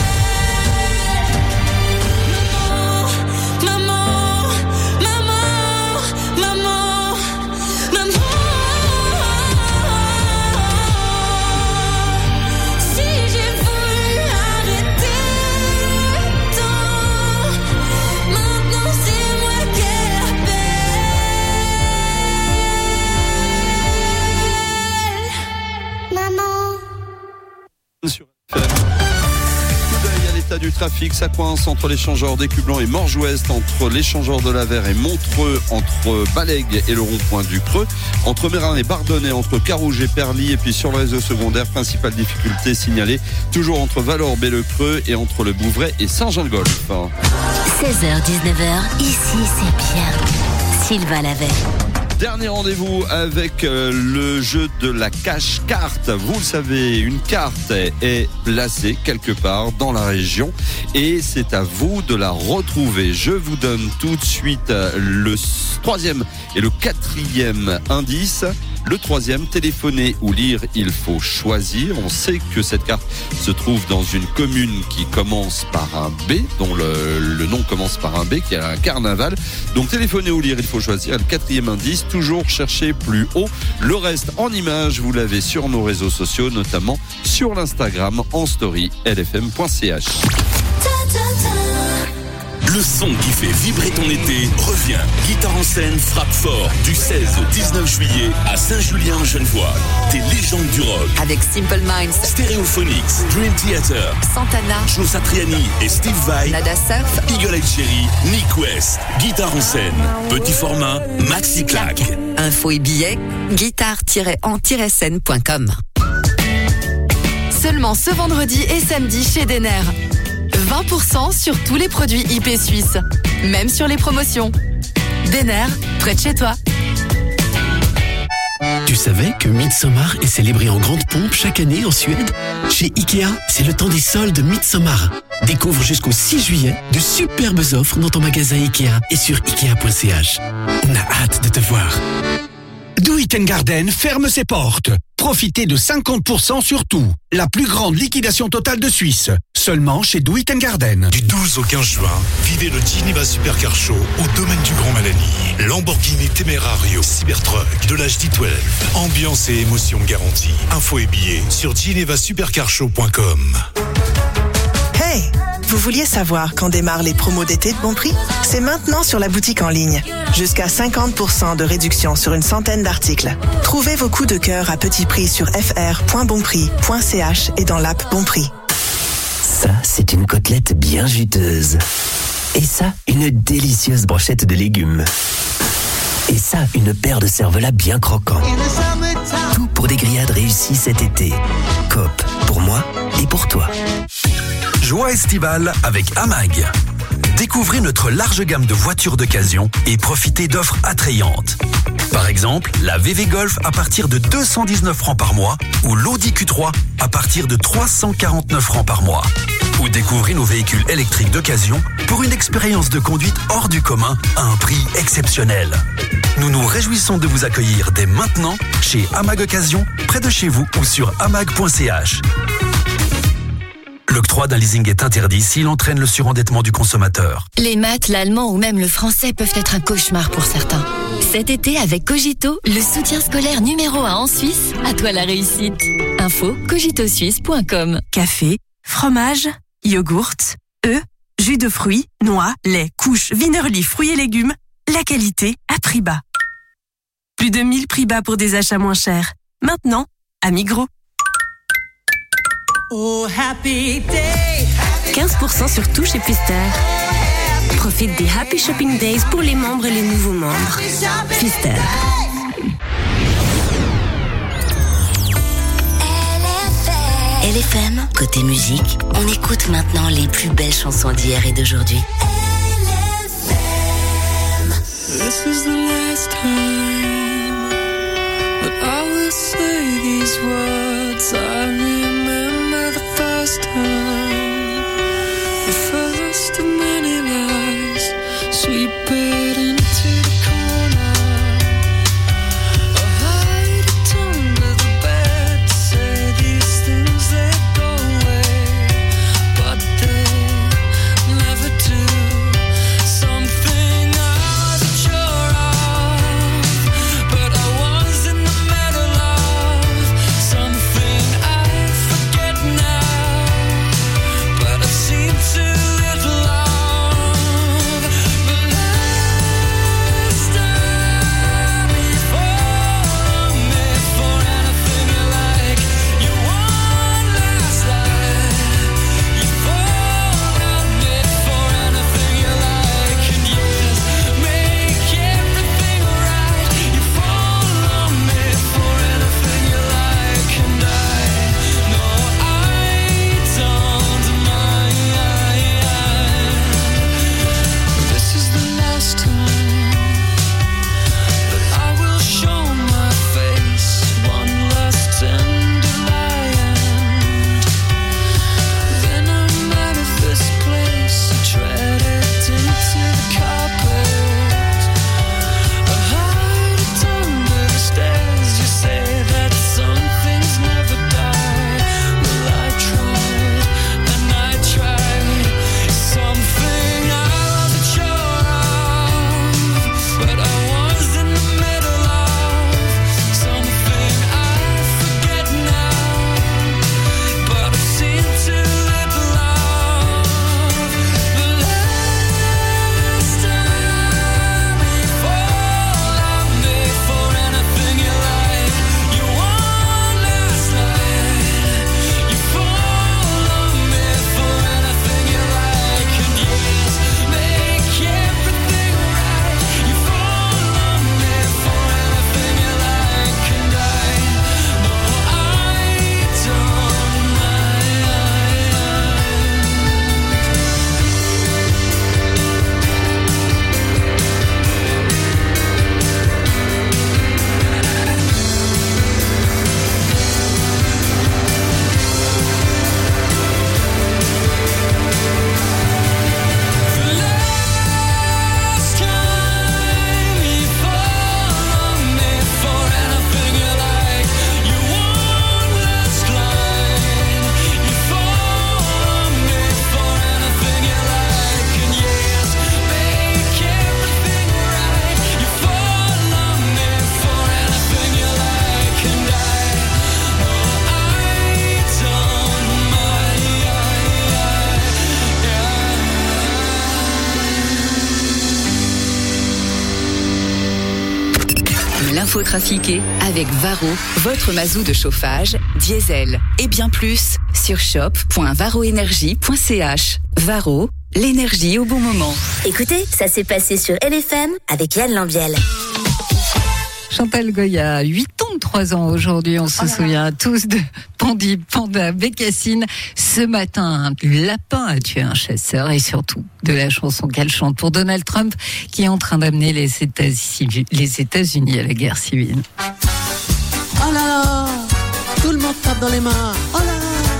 Maman, maman, maman, maman, maman. Si j'ai voulu arrêter le temps, maintenant c'est moi qu'elle appelle. Maman. Sur F M. Coup d'œil à l'état du trafic, ça coince entre l'échangeur d'Écublanc et Morges-Ouest, entre l'échangeur de la Verre et Montreux, entre Balègue et le rond-point du Creux, entre Mérin et Bardonnay, entre Carouge et Perly, et puis sur le réseau secondaire, principale difficulté signalée toujours entre Valorbe et le Creux, et entre le Bouvray et Saint-Jean-de-Golfe. seize heures dix-neuf heures, ici c'est bien. Sylvain Lavey. Dernier rendez-vous avec euh, le jeu de la cache-carte. Vous le savez, une carte est placée quelque part dans la région et c'est à vous de la retrouver. Je vous donne tout de suite le troisième et le quatrième indice. Le troisième, téléphoner ou lire, il faut choisir. On sait que cette carte se trouve dans une commune qui commence par un B, dont le, le nom commence par un B, qui a un carnaval. Donc téléphoner ou lire, il faut choisir. Le quatrième indice, toujours chercher plus haut. Le reste en images, vous l'avez sur nos réseaux sociaux, notamment sur l'Instagram en story L F M point C H. Le son qui fait vibrer ton été revient. Guitare en scène frappe fort du seize au dix-neuf juillet à Saint-Julien-en-Genevois. Des légendes du rock. Avec Simple Minds, Stereophonics, Dream Theater, Santana, Joe Satriani et Steve Vai, Nada Surf, Eagle Eye Cherry, Nick West. Guitare en scène, petit format, maxi claque. Info et billets, guitare tiret en tiret scène point com. Seulement ce vendredi et samedi chez Denner. vingt pour cent sur tous les produits I P suisses, même sur les promotions. Denner, près de chez toi. Tu savais que Midsommar est célébré en grande pompe chaque année en Suède? Chez Ikea, c'est le temps des soldes Midsommar. Découvre jusqu'au six juillet de superbes offres dans ton magasin Ikea et sur ikea point c h. On a hâte de te voir. Douiten Garden ferme ses portes. Profitez de cinquante pour cent sur tout. La plus grande liquidation totale de Suisse. Seulement chez Do It Garden. Du douze au quinze juin, vivez le Geneva Supercar Show au domaine du Grand Malani. Lamborghini Temerario Cybertruck de l'H D douze. Ambiance et émotion garantie. Infos et billets sur geneva supercar show point com. Hey, vous vouliez savoir quand démarrent les promos d'été de Bon Prix? C'est maintenant sur la boutique en ligne. Jusqu'à cinquante pour cent de réduction sur une centaine d'articles. Trouvez vos coups de cœur à petit prix sur f r point bon prix point c h et dans l'app Bon Prix. Ça, c'est une côtelette bien juteuse. Et ça, une délicieuse brochette de légumes. Et ça, une paire de cervelas bien croquants. Tout pour des grillades réussies cet été. Coop, pour moi et pour toi. Joie estivale avec Amag. Découvrez notre large gamme de voitures d'occasion et profitez d'offres attrayantes. Par exemple, la V V Golf à partir de deux cent dix-neuf francs par mois ou l'Audi Q trois à partir de trois cent quarante-neuf francs par mois. Ou découvrez nos véhicules électriques d'occasion pour une expérience de conduite hors du commun à un prix exceptionnel. Nous nous réjouissons de vous accueillir dès maintenant chez Amag Occasion, près de chez vous ou sur amag point c h. L'octroi d'un leasing est interdit s'il entraîne le surendettement du consommateur. Les maths, l'allemand ou même le français peuvent être un cauchemar pour certains. Cet été, avec Cogito, le soutien scolaire numéro un en Suisse, à toi la réussite. Info cogito suisse point com. Café, fromage, yogourt, œufs, jus de fruits, noix, lait, couches, Wienerli, fruits et légumes. La qualité à prix bas. Plus de mille prix bas pour des achats moins chers. Maintenant, à Migros. Oh, happy day. quinze pour cent sur tout chez Pfister. Profite des Happy Shopping Days pour les membres et les nouveaux membres. Pfister. L F M, côté musique, on écoute maintenant les plus belles chansons d'hier et d'aujourd'hui. This is the last time that I will say these words. I remember the first time, the first of many lies, sweep it into the corner. I hide it under the bed to say these things that go away, but they never do. Something I wasn't sure of, but I was in the middle of something I forgot. faut trafiquer avec Varro, votre mazou de chauffage, diesel et bien plus sur shop point varroénergie point c h. Varro, l'énergie au bon moment. Écoutez, ça s'est passé sur L F M avec Yann Lambiel. Chantal Goya, huit ans de trois ans aujourd'hui, on se souvient tous de Pandi, Panda, Bécassine. Ce matin, un lapin a tué un chasseur et surtout de la chanson qu'elle chante pour Donald Trump qui est en train d'amener les États-Unis, les États-Unis à la guerre civile. Oh là là, tout le monde tape dans les mains. Oh là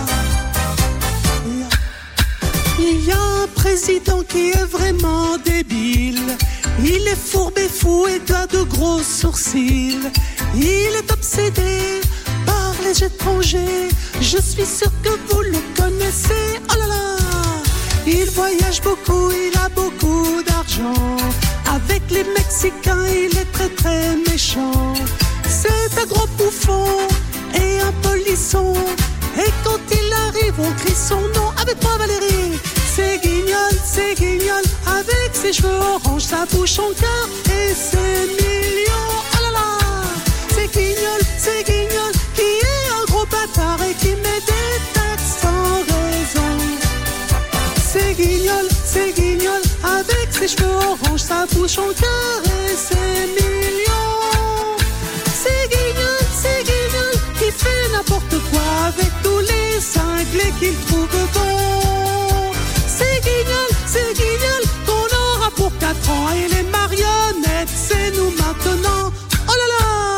là. Il y a un président qui est vraiment débile. Il est fourbe et fou et a de gros sourcils. Il est obsédé par les étrangers. Je suis sûr que vous le connaissez. Oh là là. Il voyage beaucoup, il a beaucoup d'argent. Avec les Mexicains, il est très très méchant. C'est un gros bouffon et un polisson. Et quand il arrive, on crie son nom. Avec moi Valérie. C'est Guignol, c'est Guignol. Avec ses cheveux orange, sa bouche en cœur et ses millions. Oh là là. C'est Guignol, c'est Guignol. Qui est un gros bâtard et qui met des taxes sans raison. C'est Guignol, c'est Guignol. Avec ses cheveux orange, sa bouche en cœur et ses millions. C'est Guignol, c'est Guignol. Qui fait n'importe quoi avec tous les cinglés qu'il trouve bons. C'est Guignol, c'est Guignol. Qu'on aura pour quatre ans. Et les marionnettes, c'est nous maintenant. Oh là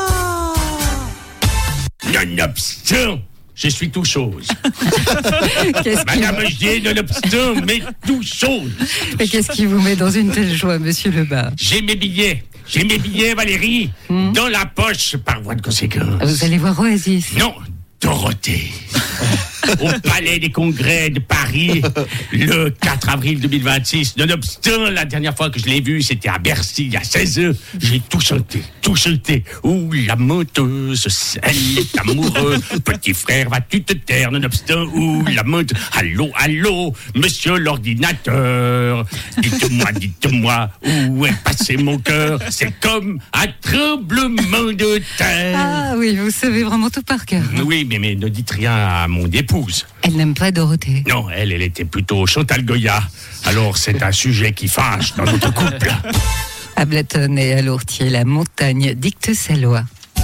là. Nonobstant, je suis tout chose. Qu'est-ce Madame, qui... je dis nonobstant, mais tout chose. Mais qu'est-ce qui vous met dans une telle joie, monsieur Lebas? J'ai mes billets. J'ai mes billets, Valérie, hmm. dans la poche, par voie de conséquence. Vous allez voir Oasis? Non, Dorothée. Au Palais des Congrès de Paris, le quatre avril deux mille vingt-six. Nonobstant, la dernière fois que je l'ai vu, c'était à Bercy, il y a seize heures. J'ai tout chanté, tout chanté. Ouh, la menteuse, elle est amoureuse. Petit frère, vas-tu te taire, nonobstant? Ouh, la menteuse. Allô, allô, monsieur l'ordinateur. Dites-moi, dites-moi, où est passé mon cœur? C'est comme un tremblement de terre. Ah oui, vous savez vraiment tout par cœur. Hein? Oui, mais, mais ne dites rien à mon épouse. Elle n'aime pas Dorothée. Non, elle, elle était plutôt Chantal Goya. Alors c'est un sujet qui fâche dans notre couple. À Blaton et à Lourtier, la montagne dicte sa loi.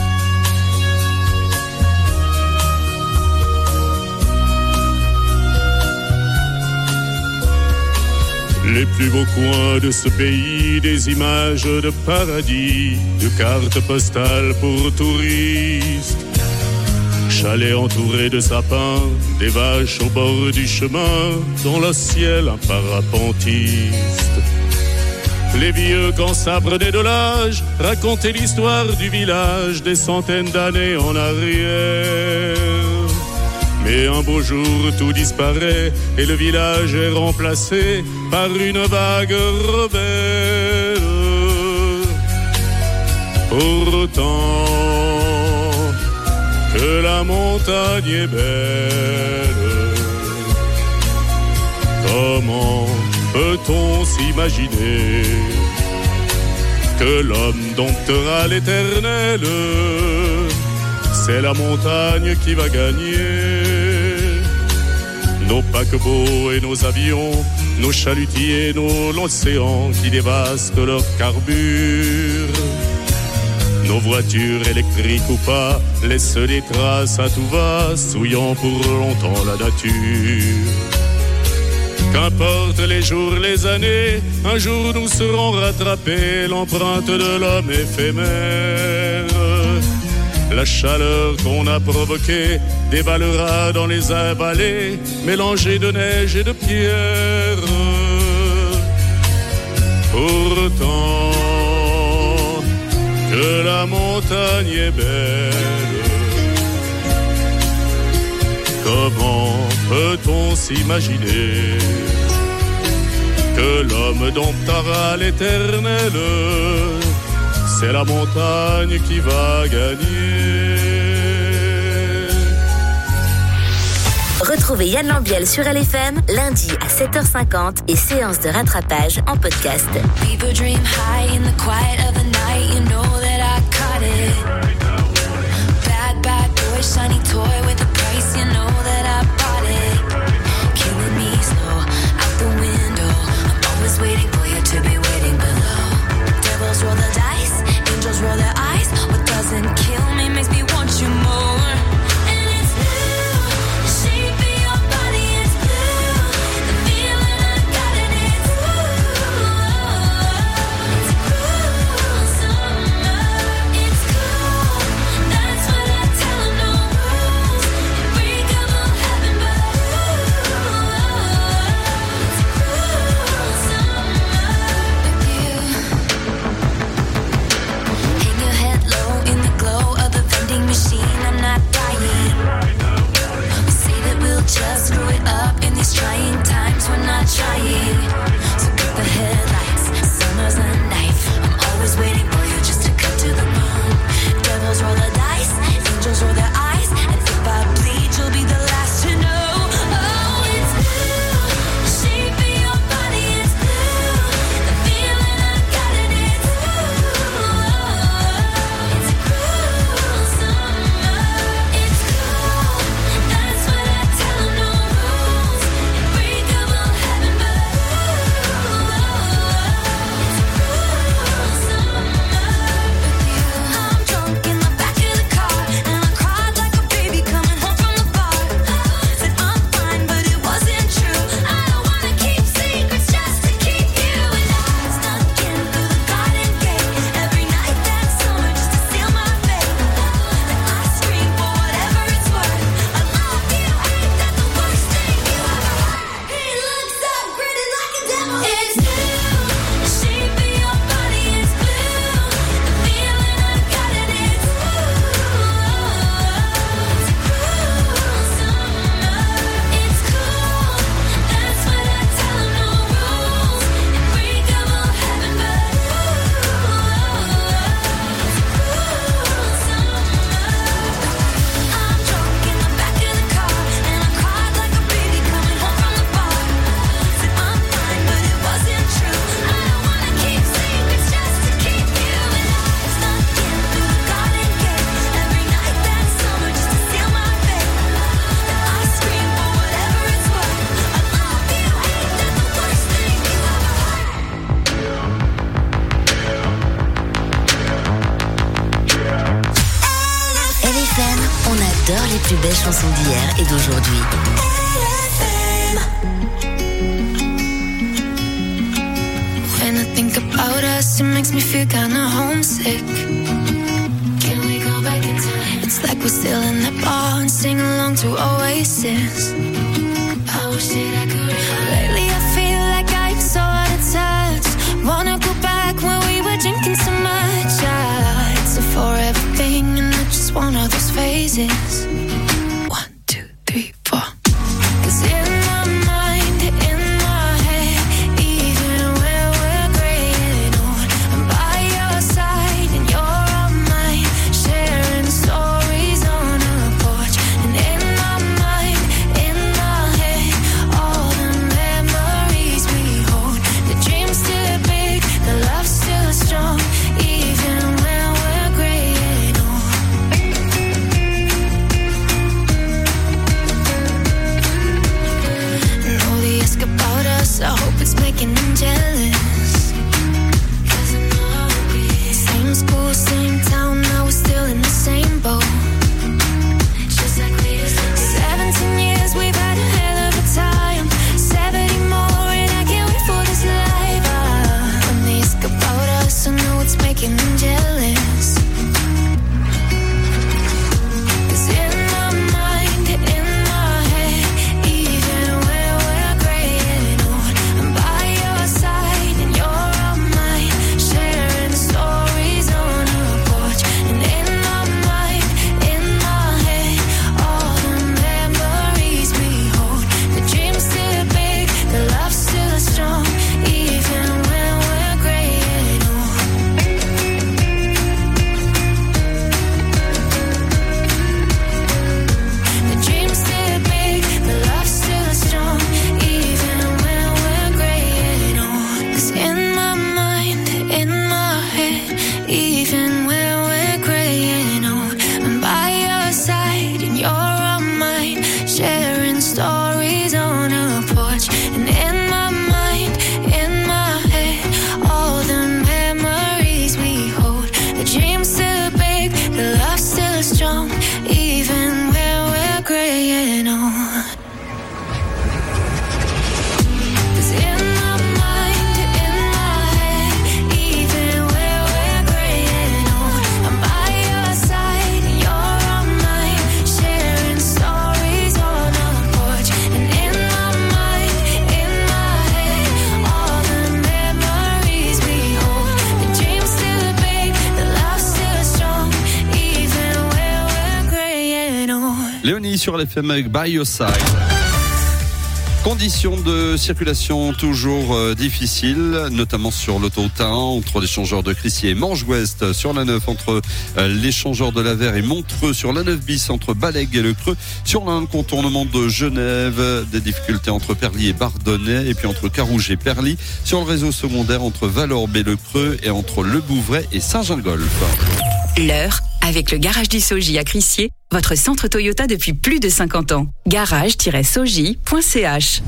Les plus beaux coins de ce pays, des images de paradis, de cartes postales pour touristes. Chalet entouré de sapins, des vaches au bord du chemin, dans le ciel un parapentiste. Les vieux, quand ça prenait de l'âge, racontaient l'histoire du village des centaines d'années en arrière. Mais un beau jour, tout disparaît et le village est remplacé par une vague rebelle. Pourtant, que la montagne est belle. Comment peut-on s'imaginer que l'homme domptera l'éternel? C'est la montagne qui va gagner. Nos paquebots et nos avions, nos chalutiers, nos l'océan qui dévastent leur carbure. Nos voitures électriques ou pas laissent des traces à tout va, souillant pour longtemps la nature. Qu'importe les jours, les années, un jour nous serons rattrapés, l'empreinte de l'homme éphémère. La chaleur qu'on a provoquée dévalera dans les vallées, mélangée de neige et de pierre. Pourtant, que la montagne est belle. Comment peut-on s'imaginer que l'homme domptera l'éternel? C'est la montagne qui va gagner. Retrouvez Yann Lambiel sur L F M lundi à sept heures cinquante et séance de rattrapage en podcast. People dream high in the quiet of the night, you know that I caught it. shiny toy with a price, you know that I bought it. Killing me slow, out the window. I'm always waiting for you to be waiting below. Devils roll the dice, angels roll their eyes. What doesn't kill me makes me want you more. And it's blue, the shape of your body is blue. The feeling I got in it's blue. It's cool summer, it's cool. That's what I tell 'em, no rules. Unbreakable heaven, but it's cool summer with you. Hang your head low in the glow of the vending machine. I'm not dying. We say that we'll just screw it up in these trying times. We're not trying. So cut the headlights. Summer's a knife. I'm always waiting for you just to cut to the bone. Devils roll the dice. Angels roll their eyes. And if I bleed, you'll be the last to know. Oh, it's blue. The shape of your body is blue. The feeling I got in it's blue. It's cool summer. It's cool. That's what I tell 'em, no rules. Unbreakable heaven, but it's cool summer with you. I'm drunk in the back of the car, and I cried like a baby coming home from the bar. Said I'm fine, but it wasn't true. I don't wanna keep secrets just to keep you. And I snuck in through the garden gate every night that summer just to seal my fate. And I scream for whatever it's worth. I love you, ain't that the worst thing you ever heard? He looks so pretty like a devil. It's blue, the shape of your body is blue. The feeling I got in it's blue. It's cool summer, it's cool. That's what I tell 'em, no rules. Unbreakable heaven, but it's cool summer. I'm drunk in the back of the car, and I cried like a baby coming home from the bar. Said I'm fine, but it wasn't true. I don't wanna keep secrets just to keep you. And I snuck in through the garden gate every night that summer just to seal my fate. And I scream for whatever it's worth. I love you, ain't that the worst thing you ever heard? L F M, on adore les plus belles chansons d'hier et d'aujourd'hui. When I think about us, it makes me feel kinda homesick. Can we go back in time? It's like we're still in that bar and sing along to Oasis. I wish that I could. Lately I feel like I'm so out of touch. Wanna go back when we were drinking so much. Ah, it's a forever thing and I just want all those phases. One, two, three, four. 'Cause in my mind, in my head, even when we're graying old, I'm by your side and you're on mine, sharing stories on a porch. And in my mind, in my head, all the memories we hold. The dream's still big, the love's still strong, even when we're graying old. And all the ask about us, I hope it's making them jealous. 'Cause I know we same school, same town, now we're still in the same boat. Just like we used to be. Seventeen years, we've had a hell of a time. Seventy more, and I can't wait for this life. Ah, when they ask about us, I know it's making them jealous. 'Cause in my mind, in my head, even when we're graying old, I'm by your side. sur L F M avec By Your Side. Conditions de circulation toujours euh, difficiles, notamment sur l'autoroute A un entre l'échangeur de Crissier et Manges-Ouest, sur la neuf entre euh, l'échangeur de Lavers et Montreux, sur la neuf bis entre Balègue et Le Creux, sur l'un contournement de Genève, des difficultés entre Perly et Bardonnay, et puis entre Carouge et Perly, sur le réseau secondaire entre Valorbe et Le Creux et entre Le Bouvray et Saint-Gingolph. L'heure avec le Garage du Soji à Crissier, votre centre Toyota depuis plus de cinquante ans. garage tiret soji point c h.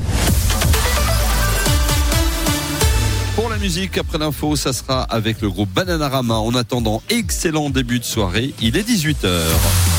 Pour la musique, après l'info, ça sera avec le groupe Bananarama. En attendant, excellent début de soirée, il est dix-huit heures.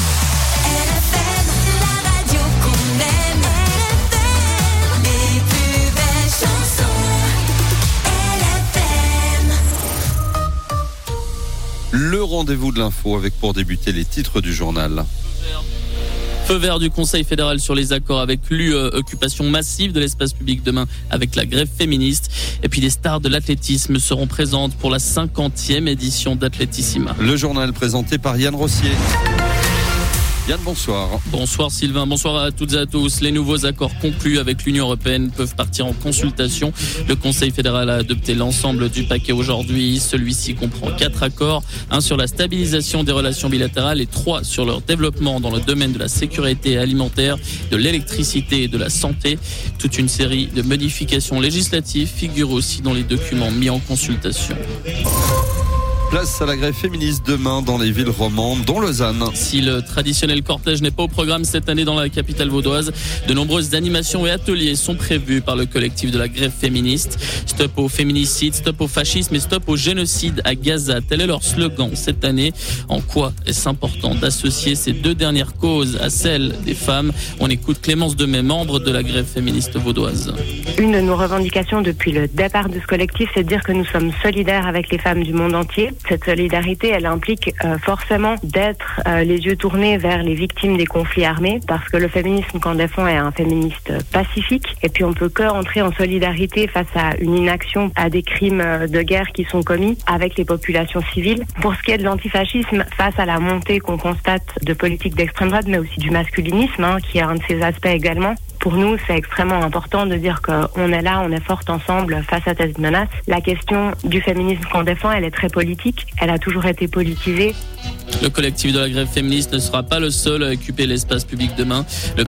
Le rendez-vous de l'info avec pour débuter les titres du journal. Feu vert du Conseil fédéral sur les accords avec l'U E, occupation massive de l'espace public demain avec la grève féministe. Et puis les stars de l'athlétisme seront présentes pour la cinquantième édition d'Athlétissima. Le journal présenté par Yann Rossier. Yann, bonsoir. Bonsoir Sylvain, bonsoir à toutes et à tous. Les nouveaux accords conclus avec l'Union européenne peuvent partir en consultation. Le Conseil fédéral a adopté l'ensemble du paquet aujourd'hui. Celui-ci comprend quatre accords, un sur la stabilisation des relations bilatérales et trois sur leur développement dans le domaine de la sécurité alimentaire, de l'électricité et de la santé. Toute une série de modifications législatives figurent aussi dans les documents mis en consultation. Place à la grève féministe demain dans les villes romandes, dont Lausanne. Si le traditionnel cortège n'est pas au programme cette année dans la capitale vaudoise, de nombreuses animations et ateliers sont prévus par le collectif de la grève féministe. Stop au féminicide, stop au fascisme et stop au génocide à Gaza. Tel est leur slogan cette année. En quoi est-ce important d'associer ces deux dernières causes à celles des femmes? On écoute Clémence Demey, membre de la grève féministe vaudoise. Une de nos revendications depuis le départ de ce collectif, c'est de dire que nous sommes solidaires avec les femmes du monde entier. Cette solidarité, elle implique euh, forcément d'être euh, les yeux tournés vers les victimes des conflits armés, parce que le féminisme qu'on défend est un féministe pacifique. Et puis on peut que entrer en solidarité face à une inaction, à des crimes de guerre qui sont commis avec les populations civiles. Pour ce qui est de l'antifascisme, face à la montée qu'on constate de politiques d'extrême droite, mais aussi du masculinisme, hein, qui est un de ses aspects également, pour nous, c'est extrêmement important de dire qu'on est là, on est forte ensemble face à cette menace. La question du féminisme qu'on défend, elle est très politique. Elle a toujours été politisée. Le collectif de la grève féministe ne sera pas le seul à occuper l'espace public demain. Le